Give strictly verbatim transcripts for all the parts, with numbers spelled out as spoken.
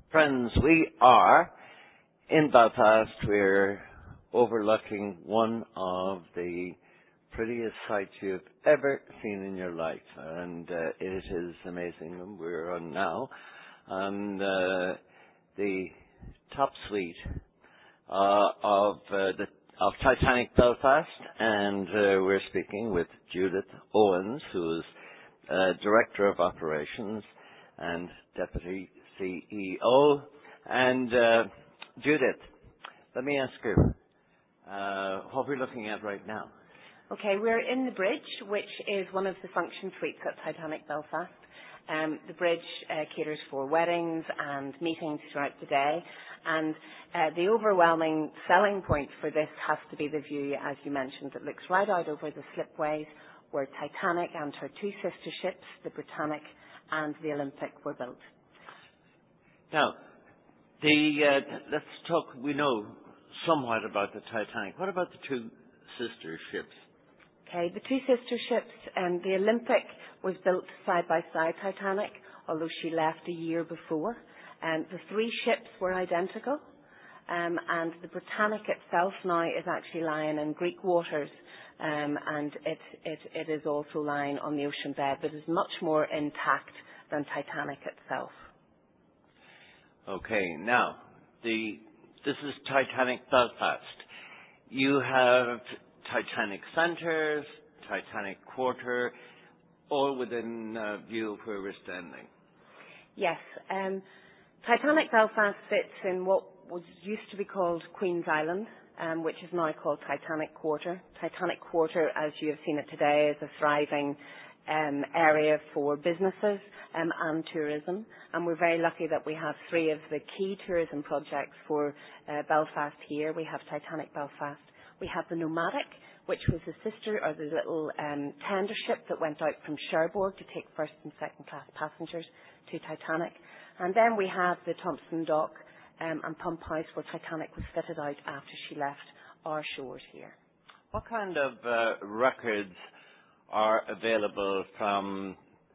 Friends, we are in Belfast. We're overlooking one of the prettiest sights you've ever seen in your life, and uh, it is amazing. And we're on now on uh, the top suite uh, of uh, the of Titanic Belfast, and uh, we're speaking with Judith Owens, who is uh, Director of Operations and Deputy C E O. And uh, Judith, let me ask you uh, what we're looking at right now. Okay, we're in the bridge, which is one of the function suites at Titanic Belfast. Um, the bridge uh, caters for weddings and meetings throughout the day, and uh, the overwhelming selling point for this has to be the view, as you mentioned. It looks right out over the slipways where Titanic and her two sister ships, the Britannic and the Olympic, were built. Now, the uh, let's talk. We know somewhat about the Titanic. What about the two sister ships? Okay, the two sister ships, um, the Olympic was built side by side Titanic, although she left a year before. Um, the three ships were identical, um, and the Britannic itself now is actually lying in Greek waters, um, and it, it, it is also lying on the ocean bed, but is much more intact than Titanic itself. Okay, now, the this is Titanic Belfast. You have Titanic Centres, Titanic Quarter, all within uh, view of where we're standing. Yes. Um, Titanic Belfast sits in what was used to be called Queen's Island, um, which is now called Titanic Quarter. Titanic Quarter, as you have seen it today, is a thriving um, area for businesses um, and tourism. And we're very lucky that we have three of the key tourism projects for uh, Belfast here. We have Titanic Belfast. We have the Nomadic, which was the sister or the little um, tender ship that went out from Cherbourg to take first and second class passengers to Titanic. And then we have the Thompson Dock um, and Pump House, where Titanic was fitted out after she left our shores here. What kind of uh, records are available from,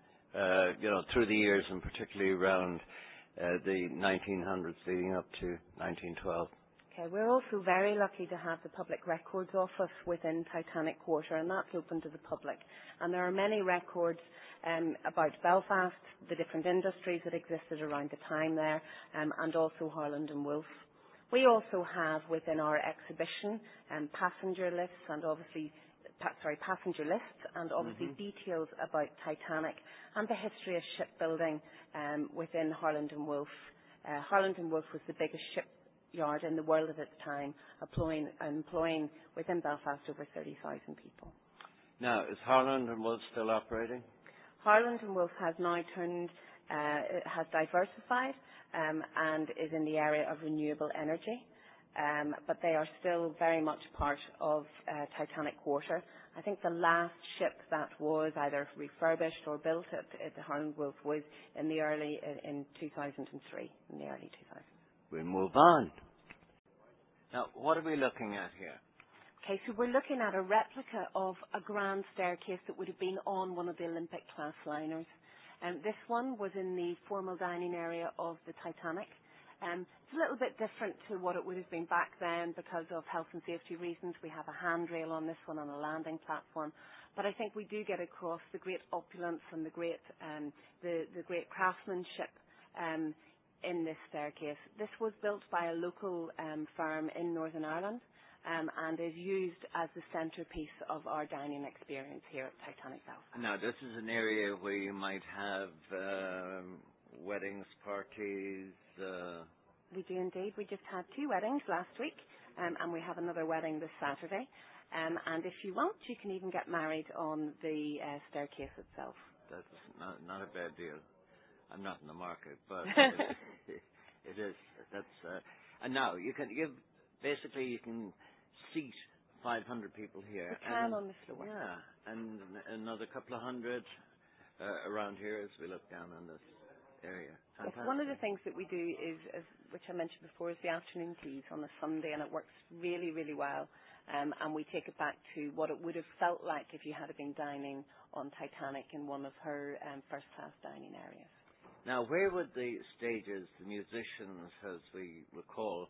uh, you know, through the years, and particularly around uh, the nineteen hundreds leading up to nineteen twelve? Okay, we're also very lucky to have the Public Records Office within Titanic Quarter, and that's open to the public. And there are many records um, about Belfast, the different industries that existed around the time there, um, and also Harland and Wolff. We also have within our exhibition um, passenger lists and obviously, pa- sorry, passenger lists and obviously mm-hmm. details about Titanic and the history of shipbuilding um, within Harland and Wolff. Uh, Harland and Wolff was the biggest ship yard in the world at its time, employing, employing within Belfast over thirty thousand people. Now, is Harland and Wolff still operating? Harland and Wolff has now turned, uh, has diversified um, and is in the area of renewable energy, um, but they are still very much part of uh, Titanic Quarter. I think the last ship that was either refurbished or built at, at the Harland and Wolff was in the early, in, in two thousand three, in the early two thousands. We'll move on. Now, what are we looking at here? Okay, so we're looking at a replica of a grand staircase that would have been on one of the Olympic-class liners. Um, this one was in the formal dining area of the Titanic. Um, it's a little bit different to what it would have been back then because of health and safety reasons. We have a handrail on this one on a landing platform. But I think we do get across the great opulence and the great, um, the, the great craftsmanship um, in this staircase. This was built by a local um, firm in Northern Ireland um, and is used as the centrepiece of our dining experience here at Titanic Belfast. Now, this is an area where you might have um, weddings, parties. Uh... We do indeed. We just had two weddings last week um, and we have another wedding this Saturday. Um, and if you want, you can even get married on the uh, staircase itself. That's not, not a bad deal. I'm not in the market, but it, it is. That's uh, and now you can give basically you can seat five hundred people here. We can and, on the floor. Yeah, and another couple of hundred uh, around here as we look down on this area. Yes, one of the things that we do is, is, which I mentioned before, is the afternoon teas on a Sunday, and it works really, really well. Um, and we take it back to what it would have felt like if you had been dining on Titanic in one of her um, first-class dining areas. Now, where would the stages, the musicians, as we recall,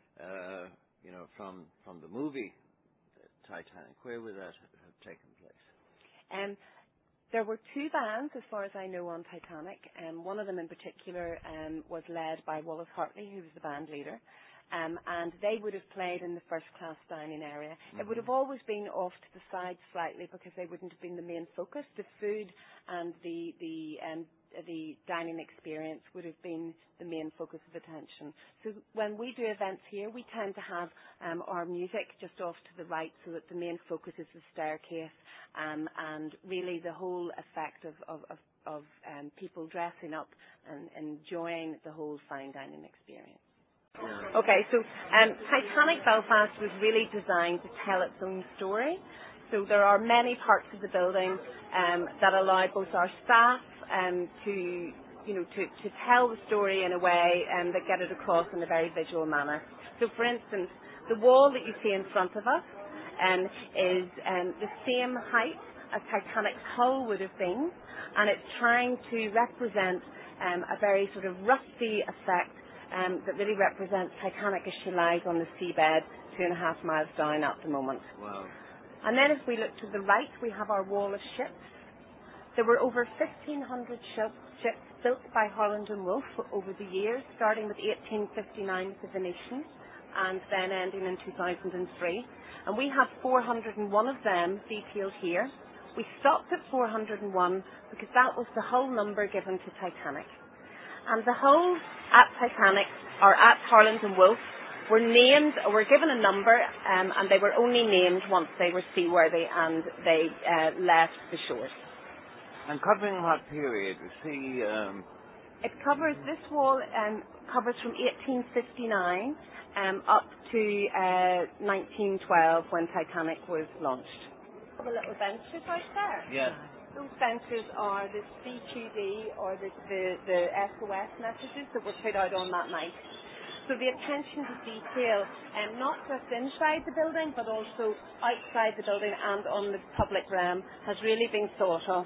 uh, you know, from from the movie Titanic, where would that have taken place? Um, there were two bands, as far as I know, on Titanic. Um, one of them in particular um, was led by Wallace Hartley, who was the band leader. Um, and they would have played in the first-class dining area. Mm-hmm. It would have always been off to the side slightly because they wouldn't have been the main focus. The food and the the um, the dining experience would have been the main focus of attention. So when we do events here, we tend to have um, our music just off to the right so that the main focus is the staircase um, and really the whole effect of, of, of, of um, people dressing up and enjoying the whole fine dining experience. Yeah. Okay, so um, Titanic Belfast was really designed to tell its own story. So there are many parts of the building um, that allow both our staff um, to, you know, to, to tell the story in a way um, that get it across in a very visual manner. So, for instance, the wall that you see in front of us um, is um, the same height as Titanic's hull would have been, and it's trying to represent um, a very sort of rusty effect Um, that really represents Titanic as she lies on the seabed two and a half miles down at the moment. Wow. And then if we look to the right, we have our wall of ships. There were over fifteen hundred ships, ships built by Harland and Wolff over the years, starting with eighteen fifty-nine with the Venetian and then ending in two thousand three. And we have four hundred one of them detailed here. We stopped at four hundred one because that was the hull number given to Titanic. And the hulls at Titanic, or at Harland and Wolff, were named, or were given a number, um, and they were only named once they were seaworthy and they uh, left the shores. And covering what period? We see... Um... It covers, this wall um, covers from eighteen fifty-nine um, up to uh, nineteen twelve when Titanic was launched. The little benches right there. Yes. Those benches are the C Q D or the, the, the S O S messages that were put out on that night. So the attention to detail, um, not just inside the building, but also outside the building and on the public realm, has really been thought of.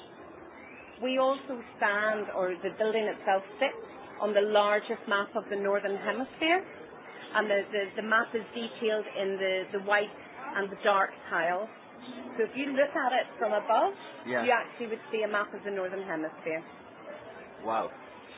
We also stand, or the building itself sits, on the largest map of the Northern Hemisphere. And the, the, the map is detailed in the, the white and the dark tiles. So if you look at it from above, yeah. you actually would see a map of the Northern Hemisphere. Wow.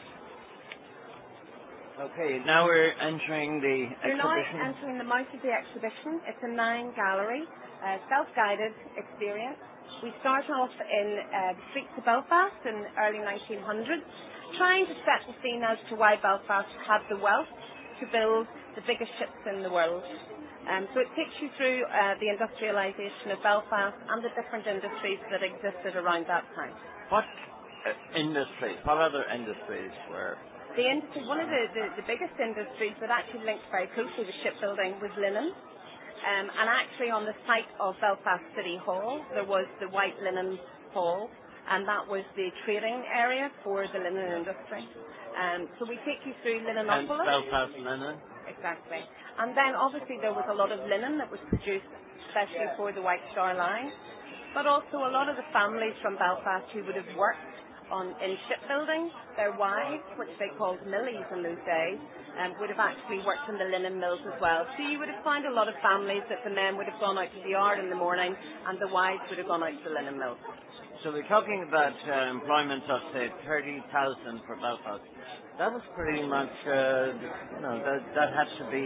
Okay, now we're entering the You're exhibition. now entering the mouth of the exhibition. It's a nine-gallery, uh, self-guided experience. We start off in uh, the streets of Belfast in the early nineteen hundreds, trying to set the scene as to why Belfast had the wealth to build the biggest ships in the world. Um, so it takes you through uh, the industrialisation of Belfast and the different industries that existed around that time. What uh, industries, what other industries were? The industry, one of the, the, the biggest industries that actually linked very closely with shipbuilding was linen. Um, and actually on the site of Belfast City Hall, there was the White Linen Hall, and that was the trading area for the linen industry. Um, so we take you through Linenopolis. And Belfast linen. Exactly. And then obviously there was a lot of linen that was produced especially for the White Star Line, but also a lot of the families from Belfast who would have worked on in shipbuilding, their wives, which they called millies in those days, um, would have actually worked in the linen mills as well. So you would have found a lot of families that the men would have gone out to the yard in the morning and the wives would have gone out to the linen mills. So we're talking about uh, employment of, say, thirty thousand for Belfast. That was pretty much, uh, you know, that, that had to be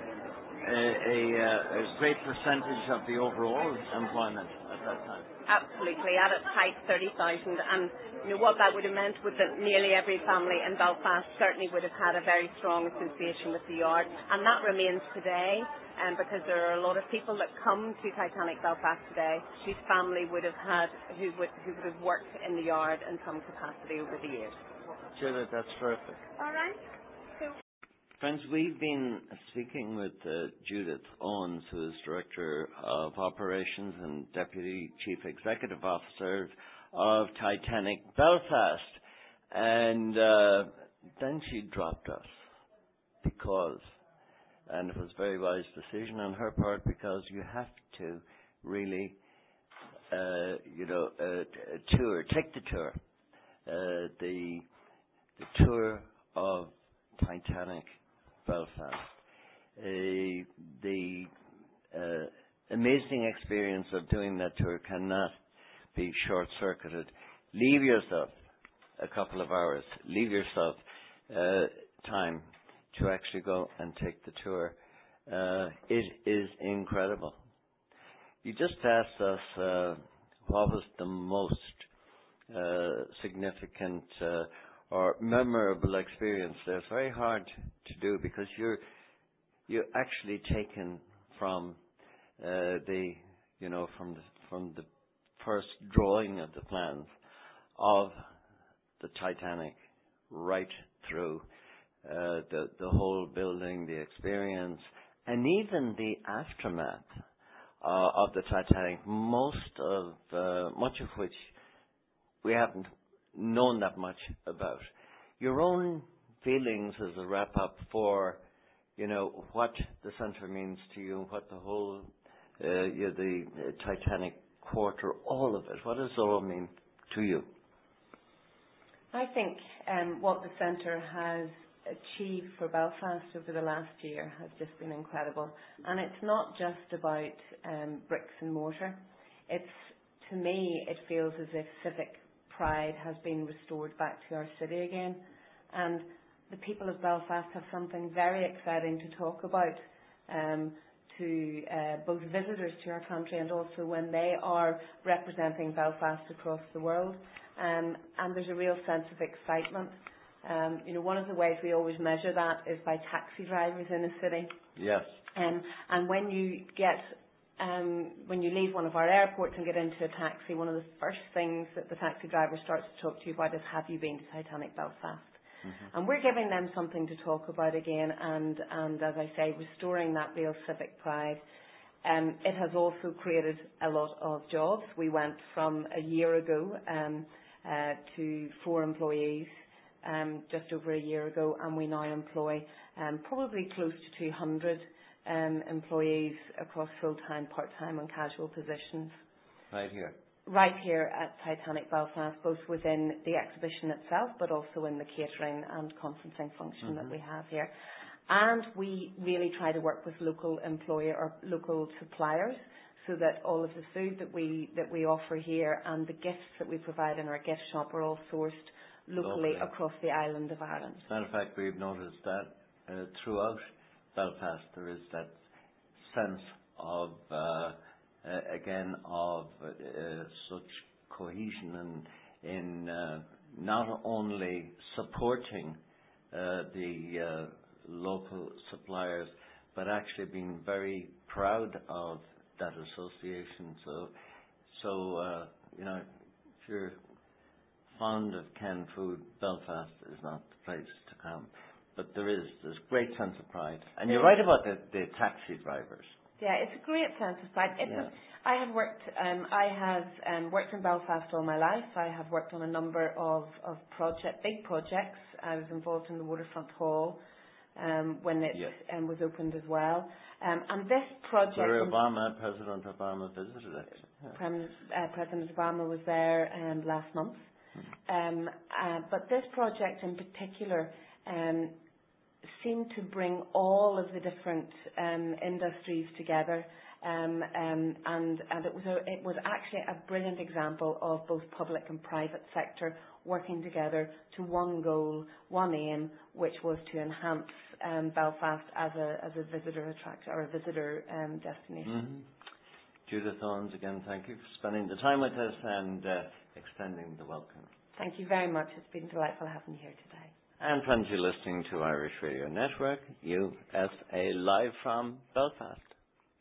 a, a, a great percentage of the overall employment at that time. Absolutely, at its height, thirty thousand. And you know, what that would have meant was that nearly every family in Belfast certainly would have had a very strong association with the yard. And that remains today, um, because there are a lot of people that come to Titanic Belfast today whose family would have had, who would, who would have worked in the yard in some capacity over the years. Judith, that's terrific. All right. So, friends, we've been speaking with uh, Judith Owens, who is Director of Operations and Deputy Chief Executive Officer of Titanic Belfast. And uh, then she dropped us because, and it was a very wise decision on her part, because you have to really, uh, you know, uh, tour, take the tour. Uh, the the tour of Titanic Belfast. Uh, the uh, amazing experience of doing that tour cannot be short-circuited. Leave yourself a couple of hours. Leave yourself uh, time to actually go and take the tour. Uh, it is incredible. You just asked us uh, what was the most uh, significant uh, or memorable experience. It's very hard to do because you're you're actually taken from uh, the you know from the from the first drawing of the plans of the Titanic right through uh, the the whole building, the experience, and even the aftermath uh, of the Titanic. Most of uh, much of which we haven't known that much about. Your own feelings as a wrap up for, you know, what the centre means to you, what the whole, uh, you know, the uh, Titanic Quarter, all of it. What does it all mean to you? I think um, what the centre has achieved for Belfast over the last year has just been incredible. And it's not just about um, bricks and mortar. It's, to me, it feels as if civic pride has been restored back to our city again. And the people of Belfast have something very exciting to talk about um, to uh, both visitors to our country and also when they are representing Belfast across the world. Um, and there's a real sense of excitement. Um, you know, one of the ways we always measure that is by taxi drivers in a city. Yes. Um, and when you get, um, when you leave one of our airports and get into a taxi, one of the first things that the taxi driver starts to talk to you about is, have you been to Titanic Belfast? Mm-hmm. And we're giving them something to talk about again, and, and as I say, restoring that real civic pride. Um, it has also created a lot of jobs. We went from a year ago um, uh, to four employees um, just over a year ago, and we now employ um, probably close to two hundred um, employees across full-time, part-time and casual positions. Right here. Right here at Titanic Belfast, both within the exhibition itself, but also in the catering and conferencing function mm-hmm. that we have here. And we really try to work with local employer or local suppliers so that all of the food that we that we offer here and the gifts that we provide in our gift shop are all sourced locally, locally. across the island of Ireland. As a matter of fact, we've noticed that uh, throughout Belfast there is that sense of uh, Uh, again, of uh, such cohesion and in uh, not only supporting uh, the uh, local suppliers, but actually being very proud of that association. So, so uh, you know, if you're fond of canned food, Belfast is not the place to come. But there is this great sense of pride. And you're right about the, the taxi drivers. Yeah, it's a great sense of pride. It's yeah. a, I have worked. Um, I have um, worked in Belfast all my life. I have worked on a number of of project, big projects. I was involved in the Waterfront Hall um, when it yes. um, was opened as well. Um, and this project, where Obama, President Obama visited it. Yeah. Prem, uh, President Obama was there um, last month. Hmm. Um, uh, but this project in particular. Um, seemed to bring all of the different um, industries together, um, um, and and it was a, it was actually a brilliant example of both public and private sector working together to one goal, one aim, which was to enhance um, Belfast as a as a visitor attraction or a visitor um, destination. Mm-hmm. Judith Owens, again, thank you for spending the time with us and uh, extending the welcome. Thank you very much. It's been delightful having you here today. And friends, you're listening to Irish Radio Network, U S A Live from Belfast.